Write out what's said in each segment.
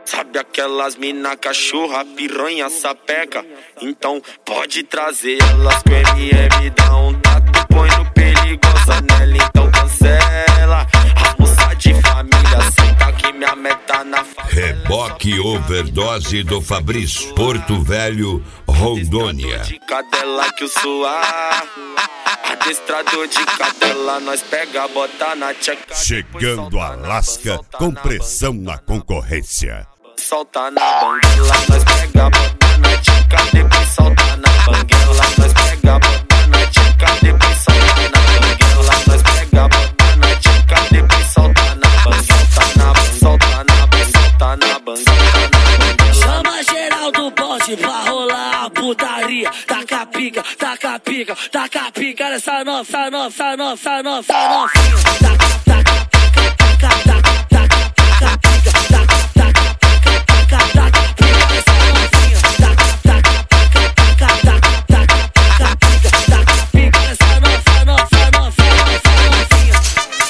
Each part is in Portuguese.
Sabe aquelas mina cachorra, piranha, sapeca? Então pode trazer elas que o MM dá um tato, põe no perigosa nela, então cancela. A moça de família, senta que minha meta na favela. Reboque Overdose do Fabrício, Porto Velho, Rondônia. De cadela que o suar, adestrador de cadela, nós pega, bota na tcheca. Chegando a Lasca com pressão na concorrência. Solta na banguela, nós pega, bota na tcheca, depois solta na banguela, nós pega, bota na tcheca, depois solta na banguela, nós pega, bota na tcheca, depois solta na banguela, solta na banguela. Chama geral do bonde pra rolar a putaria. Taca pica, taca pica, taca pica nessa nossa novinha. Taca, taca, taca, taca, taca, taca pica, taca, taca, taca, taca pica nessa novinha. Taca, taca, taca, taca, taca, taca pica, taca pica nessa novinha.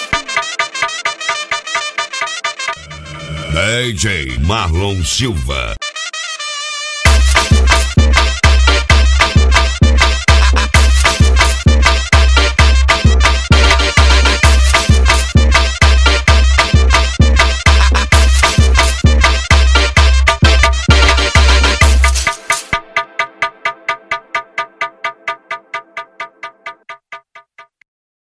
DJ Marlon Silva,